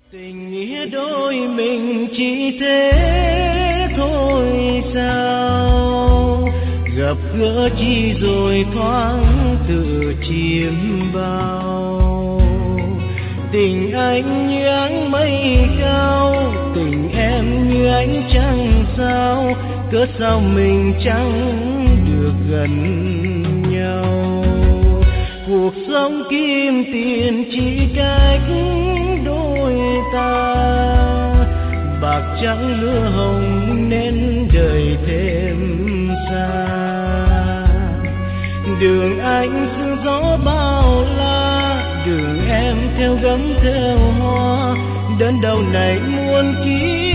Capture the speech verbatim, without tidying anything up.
Tình nghĩa đôi mình chỉ thế thôi sao, gặp gỡ chi rồi thoáng tự chiêm bao. Tình anh như áng mây cao, tình em như ánh trăng sao, cớ sao mình chẳng được gần nhau. Cuộc sống kim tiền chỉ cách đôi ta, bạc trắng lửa hồng nên đời thêm xa. Đường anh sương gió bao la, đường em theo gấm theo hoa, đến đầu này muôn kiếp